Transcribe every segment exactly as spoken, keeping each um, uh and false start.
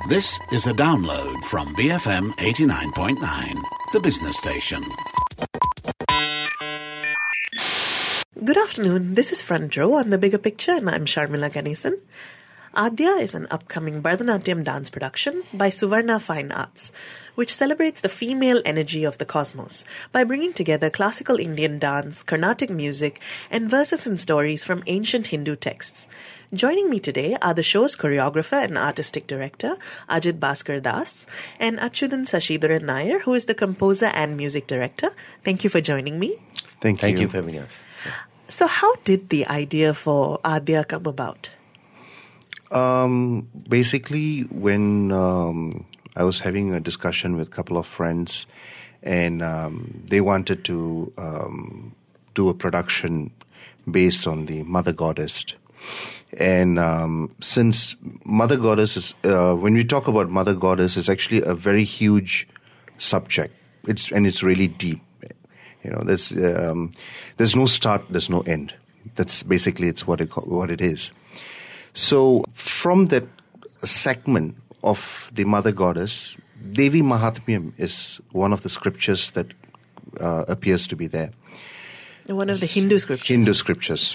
This is a download from B F M eighty-nine point nine, the business station. Good afternoon. This is Front Row on The Bigger Picture, and I'm Sharmila Ganesan. Adya is an upcoming Bharatanatyam dance production by Suvarna Fine Arts, which celebrates the female energy of the cosmos by bringing together classical Indian dance, Carnatic music, and verses and stories from ancient Hindu texts. Joining me today are the show's choreographer and artistic director, Ajit Bhaskar Das, and Achyutan Sashidharan Nair, who is the composer and music director. Thank you for joining me. Thank you. Thank you for having us. So how did the idea for Adya come about? Um, basically, when um, I was having a discussion with a couple of friends, and um, they wanted to um, do a production based on the Mother Goddess. And um, since Mother Goddess is, uh, when we talk about Mother Goddess, it's actually a very huge subject. It's and it's really deep. You know, there's um, there's no start, there's no end. That's basically it's what it what it is. So from that segment of the Mother Goddess, Devi Mahatmyam is one of the scriptures that uh, appears to be there. One of the Hindu scriptures. Hindu scriptures.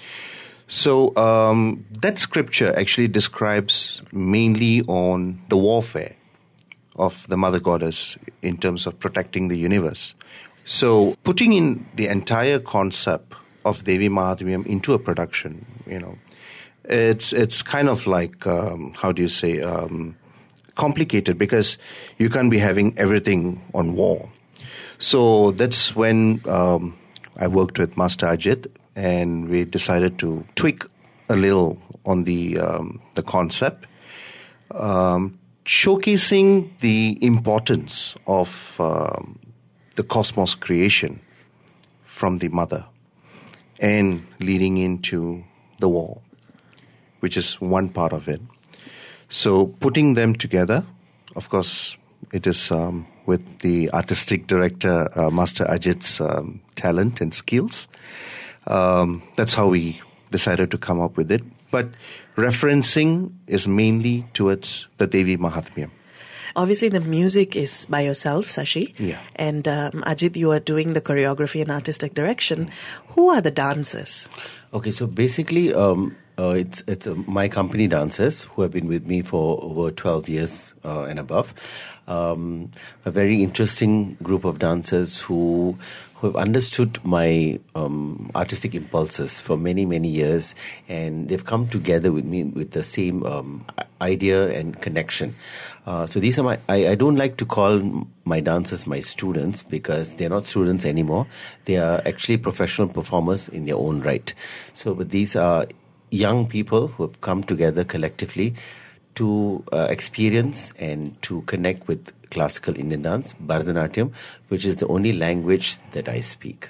So um, that scripture actually describes mainly on the warfare of the Mother Goddess in terms of protecting the universe. So putting in the entire concept of Devi Mahatmyam into a production, you know, It's it's kind of like, um, how do you say, um, complicated because you can't be having everything on war. So that's when um, I worked with Master Ajit, and we decided to tweak a little on the um, the concept, um, showcasing the importance of um, the cosmos creation from the mother and leading into the war, which is one part of it. So putting them together, of course, it is um, with the artistic director, uh, Master Ajit's um, talent and skills. Um, that's how we decided to come up with it. But referencing is mainly towards the Devi Mahatmyam. Obviously, the music is by yourself, Sashi. Yeah. And um, Ajit, you are doing the choreography and artistic direction. Who are the dancers? Okay, so basically, um, uh, it's it's uh, my company dancers who have been with me for over twelve years uh, and above. Um, a very interesting group of dancers who who have understood my um, artistic impulses for many, many years, and they've come together with me with the same um, idea and connection. Uh, so these are my, I, I don't like to call my dancers my students because they're not students anymore. They are actually professional performers in their own right. So but these are young people who have come together collectively to uh, experience and to connect with classical Indian dance, Bharatanatyam, which is the only language that I speak.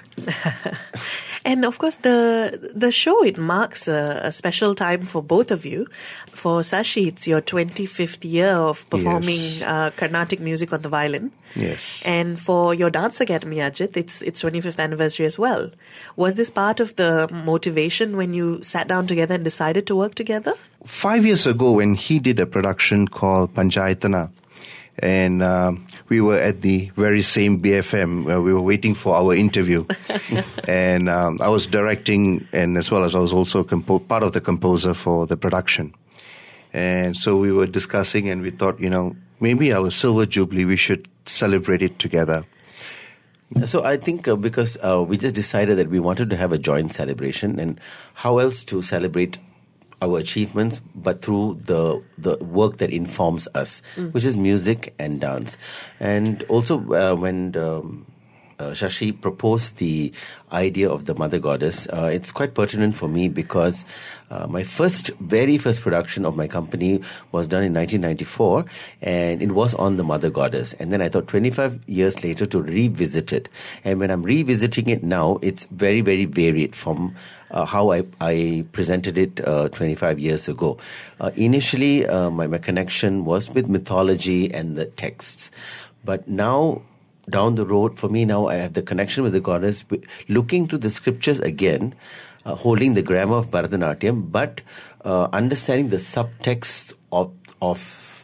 And of course, the the show, it marks a, a special time for both of you. For Sashi, it's your twenty-fifth year of performing Yes. uh, Carnatic music on the violin. Yes. And for your Dance Academy, Ajit, it's its twenty-fifth anniversary as well. Was this part of the motivation when you sat down together and decided to work together? Five years ago, when he did a production called Panchayatana, and um, we were at the very same B F M where we were waiting for our interview. And um, I was directing, and as well as I was also compo- part of the composer for the production. And so we were discussing, and we thought, you know, maybe our Silver Jubilee, we should celebrate it together. So I think uh, because uh, we just decided that we wanted to have a joint celebration, and how else to celebrate our achievements but through the the work that informs us, mm. which is music and dance. And also uh, when um, uh, Shashi proposed the idea of the Mother Goddess, uh, it's quite pertinent for me because uh, my first, very first production of my company was done in nineteen ninety-four, and it was on the Mother Goddess. And then I thought twenty-five years later to revisit it. And when I'm revisiting it now, it's very, very varied from Uh, how I, I presented it uh, twenty-five years ago. Uh, initially, uh, my, my connection was with mythology and the texts. But now, down the road, for me now, I have the connection with the goddess, looking to the scriptures again, uh, holding the grammar of Bharatanatyam, but uh, understanding the subtext of, of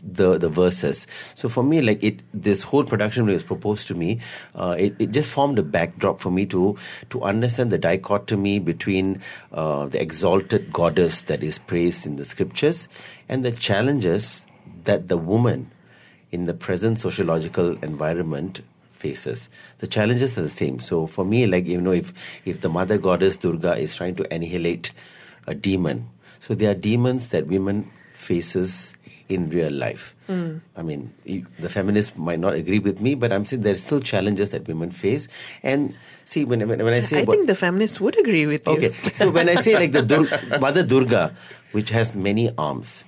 the, the verses. So for me, like it, this whole production was proposed to me. Uh, it, it just formed a backdrop for me to to understand the dichotomy between uh, the exalted goddess that is praised in the scriptures and the challenges that the woman in the present sociological environment faces. The challenges are the same. So for me, like, you know, if, if the mother goddess Durga is trying to annihilate a demon, so there are demons that women faces in real life. Mm. I mean, the feminists might not agree with me, but I'm saying there's still challenges that women face. And see, when, when, when I say... I about, think the feminists would agree with you. Okay, so when I say like the Dur- Mother Durga, which has many arms,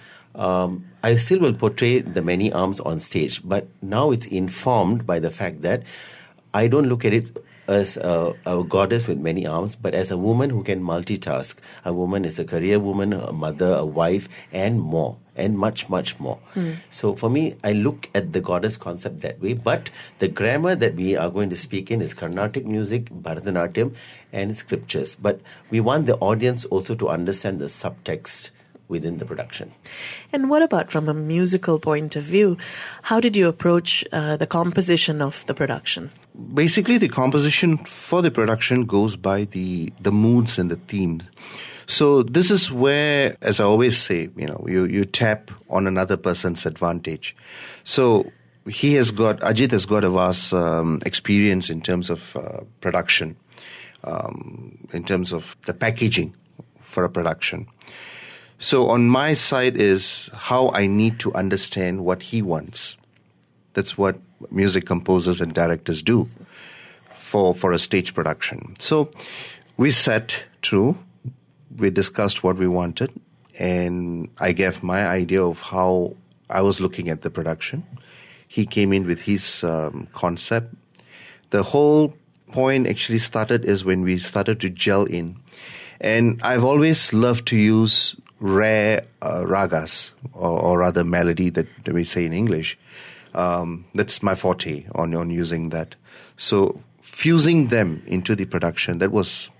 Um, I still will portray the many arms on stage, but now it's informed by the fact that I don't look at it as a, a goddess with many arms, but as a woman who can multitask. A woman is a career woman, a mother, a wife, and more, and much, much more. Mm. So for me, I look at the goddess concept that way, but the grammar that we are going to speak in is Carnatic music, Bharatanatyam, and scriptures. But we want the audience also to understand the subtext within the production. And what about from a musical point of view? How did you approach uh, the composition of the production? Basically, the composition for the production goes by the, the moods and the themes. So this is where, as I always say, you know, you, you tap on another person's advantage. So he has got, Ajit has got a vast um, experience in terms of uh, production, um, in terms of the packaging for a production. So on my side is how I need to understand what he wants. That's what music composers and directors do for, for a stage production. So we sat through, we discussed what we wanted, and I gave my idea of how I was looking at the production. He came in with his um, concept. The whole point actually started is when we started to gel in. And I've always loved to use rare uh, ragas, or, or rather melody that, that we say in English. Um, that's my forte on, on using that. So fusing them into the production, that was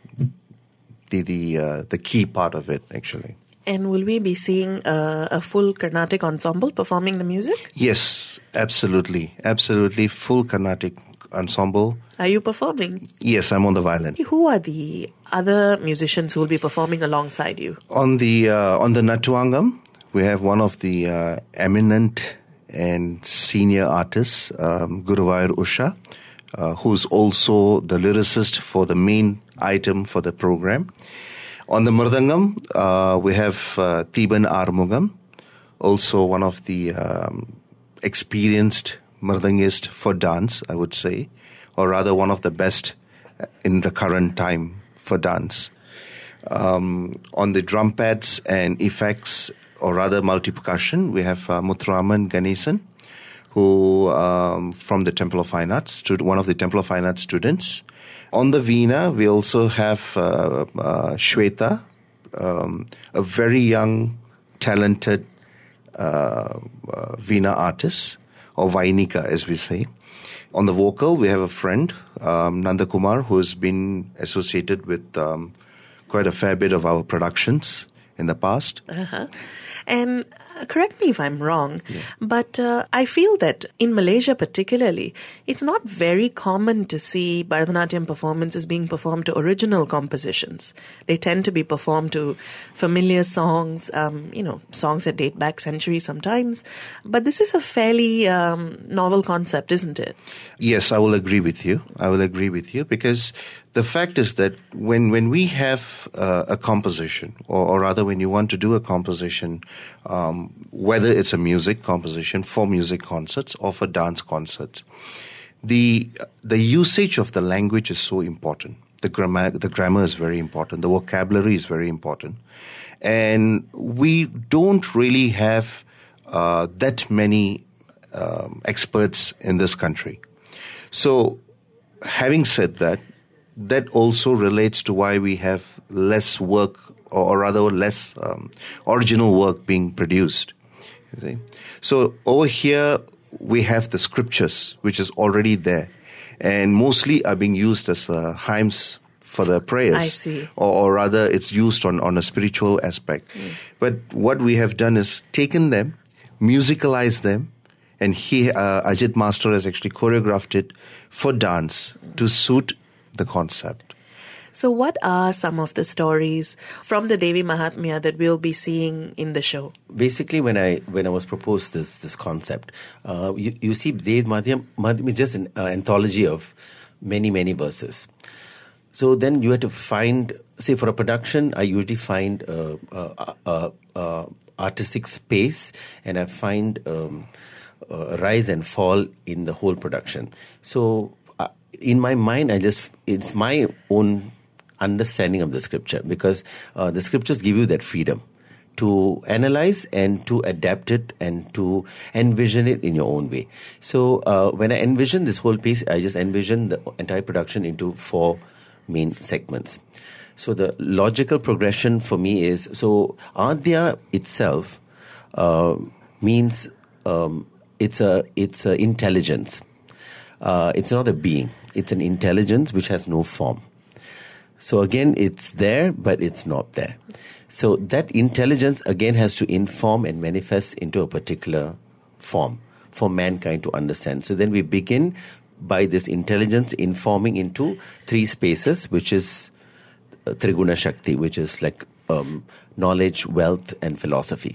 the the uh, the key part of it, actually. And will we be seeing a, a full Carnatic ensemble performing the music? Yes, absolutely. Absolutely, full Carnatic ensemble. Are you performing? Yes, I'm on the violin. Who are the other musicians who will be performing alongside you? On the uh, on the Natuangam, we have one of the uh, eminent and senior artists, um, Guruvayur Usha, uh, who's also the lyricist for the main item for the program. On the Mridangam, uh, we have uh, Tiban Armugam, also one of the um, experienced Mridangist for dance, I would say, or rather one of the best in the current time for dance. Um, on the drum pads and effects, or rather multi-percussion, we have uh, Muthuraman Ganesan, who um, from the Temple of Fine Arts, one of the Temple of Fine Arts students. On the Veena, we also have uh, uh, Shweta, um, a very young, talented uh, uh, Veena artist, or Vainika, as we say. On the vocal, we have a friend, um, Nanda Kumar, who has been associated with um, quite a fair bit of our productions in the past. Uh-huh. And uh, correct me if I'm wrong, yeah. but uh, I feel that in Malaysia particularly, it's not very common to see Bharatanatyam performances being performed to original compositions. They tend to be performed to familiar songs, um, you know, songs that date back centuries sometimes. But this is a fairly um, novel concept, isn't it? Yes, I will agree with you. I will agree with you because the fact is that when, when we have uh, a composition, or, or rather when you want to do a composition, um, whether it's a music composition for music concerts or for dance concerts, the the usage of the language is so important. The grammar, the grammar is very important. The vocabulary is very important. And we don't really have uh, that many um, experts in this country. So having said that, that also relates to why we have less work, or rather less um, original work being produced. You see? So over here, we have the scriptures, which is already there, and mostly are being used as uh, hymns for the prayers. I see. Or, or rather, it's used on, on a spiritual aspect. Mm. But what we have done is taken them, musicalize them. And he, uh, Ajit Master has actually choreographed it for dance to suit the concept. So what are some of the stories from the Devi Mahatmya that we'll be seeing in the show? Basically, when I when I was proposed this this concept, uh, you, you see Devi Mahatmya, Mahatmya is just an uh, anthology of many, many verses. So then you have to find, say for a production, I usually find uh, uh, uh, uh, artistic space, and I find um, uh, rise and fall in the whole production. So uh, in my mind, I just, it's my own understanding of the scripture, because uh, the scriptures give you that freedom to analyze and to adapt it and to envision it in your own way. So uh, when I envision this whole piece, I just envision the entire production into four main segments. So the logical progression for me is, so Adya itself uh, means um, it's a it's a intelligence. Uh, it's not a being. It's an intelligence which has no form. So again, it's there, but it's not there. So that intelligence again has to inform and manifest into a particular form for mankind to understand. So then we begin by this intelligence informing into three spaces, which is uh, Triguna Shakti, which is like um, knowledge, wealth, and philosophy.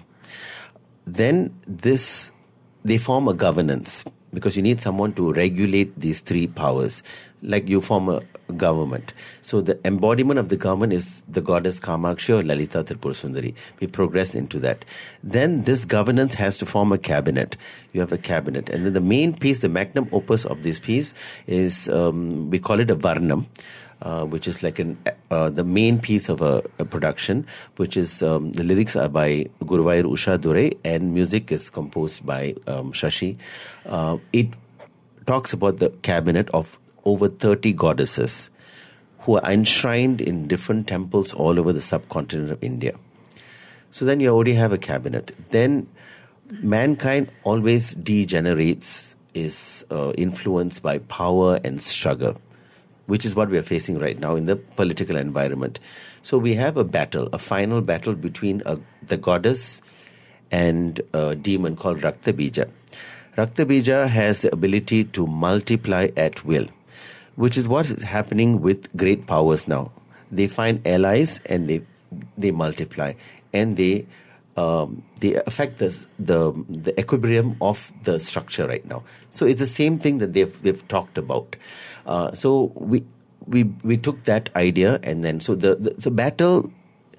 Then this, they form a governance, because you need someone to regulate these three powers, like you form a government. So the embodiment of the government is the goddess Kamakshi or Lalita Tripura Sundari. We progress into that. Then this governance has to form a cabinet. You have a cabinet. And then the main piece, the magnum opus of this piece is, um, we call it a Varnam, uh, which is like an, uh, the main piece of a, a production, which is, um, the lyrics are by Guruvayur Usha Dure and music is composed by um, Shashi. Uh, it talks about the cabinet of over thirty goddesses who are enshrined in different temples all over the subcontinent of India. So then you already have a cabinet. Then mankind always degenerates, is uh, influenced by power and struggle, which is what we are facing right now in the political environment. So we have a battle, a final battle between uh, the goddess and a demon called Rakta Bija. Rakta Bija has the ability to multiply at will, which is what is happening with great powers now. They find allies and they they multiply, and they um, they affect the, the the equilibrium of the structure right now. So it's the same thing that they've they've talked about. Uh, so we we we took that idea, and then so the, the so battle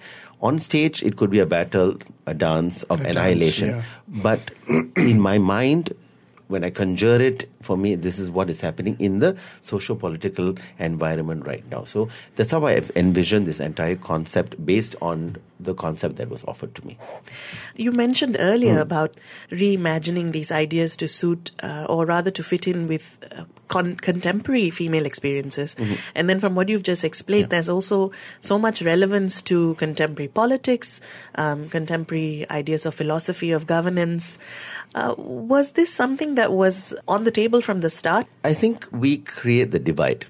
on stage, it could be a battle, a dance of a annihilation, dance, yeah. But in my mind, when I conjure it, for me, this is what is happening in the socio-political environment right now. So that's how I envisioned this entire concept based on the concept that was offered to me. You mentioned earlier mm. about reimagining these ideas to suit, uh, or rather to fit in with uh, con- contemporary female experiences. Mm-hmm. And then from what you've just explained, yeah. there's also so much relevance to contemporary politics, um, contemporary ideas of philosophy, of governance. Uh, was this something that was on the table from the start? I think we create the divide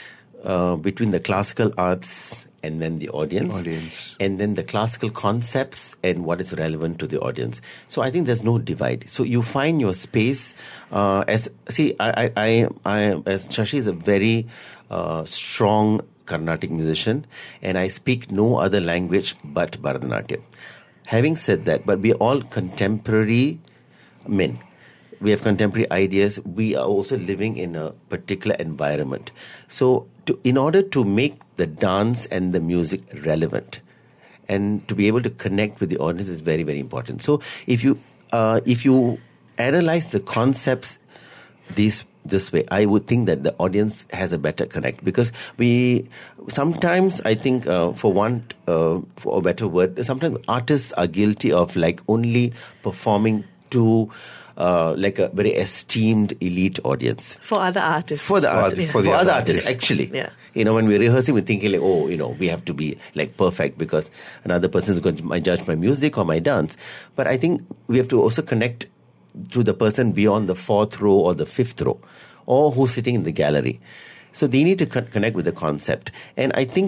uh, between the classical arts and then the audience, audience, and then the classical concepts and what is relevant to the audience. So I think there's no divide. So you find your space. Uh, as see, I, I, I, I, as Shashi is a very uh, strong Carnatic musician, and I speak no other language but Bharatanatyam. Having said that, but we are all contemporary men. We have contemporary ideas. We are also living in a particular environment. So to, in order to make the dance and the music relevant and to be able to connect with the audience is very, very important. So if you uh, if you analyze the concepts this this way, I would think that the audience has a better connect, because we sometimes, I think, uh, for want uh, for a better word, sometimes artists are guilty of like only performing to Uh, like a very esteemed elite audience. For other artists. For the for artists. Yeah. For, For for other artists. artists, actually. Yeah. You know, when we're rehearsing, we're thinking like, oh, you know, we have to be like perfect because another person is going to judge my music or my dance. But I think we have to also connect to the person beyond the fourth row or the fifth row, or who's sitting in the gallery. So they need to con- connect with the concept. And I think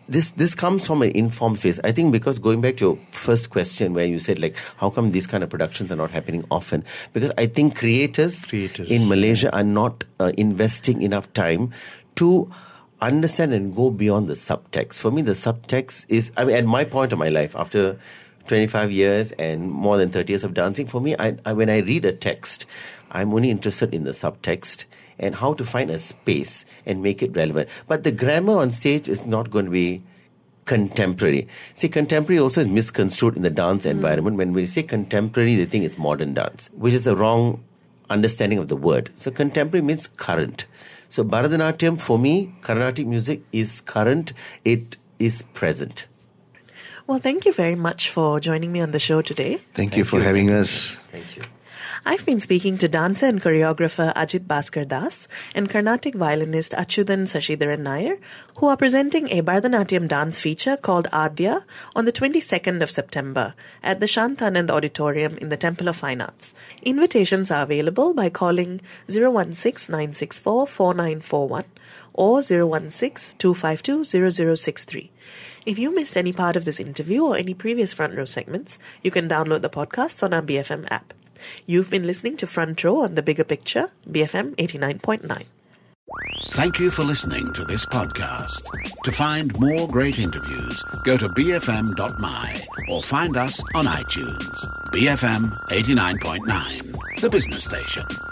this this comes from an informed space. I think because going back to your first question where you said, like, how come these kind of productions are not happening often? Because I think creators, Creators. in Malaysia are not uh, investing enough time to understand and go beyond the subtext. For me, the subtext is, I mean, at my point of my life, after twenty-five years and more than thirty years of dancing, for me, I, I, when I read a text, I'm only interested in the subtext and how to find a space and make it relevant. But the grammar on stage is not going to be contemporary. See, contemporary also is misconstrued in the dance mm. environment. When we say contemporary, they think it's modern dance, which is a wrong understanding of the word. So contemporary means current. So Bharatanatyam, for me, Carnatic music is current. It is present. Well, thank you very much for joining me on the show today. Thank, Thank you for you. having Thank us. Thank you. I've been speaking to dancer and choreographer Ajit Bhaskar Das and Carnatic violinist Achyutan Sashidharan Nair, who are presenting a Bharatanatyam dance feature called Adya on the twenty-second of September at the Shantanand Auditorium in the Temple of Fine Arts. Invitations are available by calling zero one six nine six four four nine four one or zero one six two five two zero zero six three. If you missed any part of this interview or any previous Front Row segments, you can download the podcasts on our B F M app. You've been listening to Front Row on The Bigger Picture, B F M eighty-nine point nine. Thank you for listening to this podcast. To find more great interviews, go to b f m dot m y or find us on iTunes. B F M eighty-nine point nine, the business station.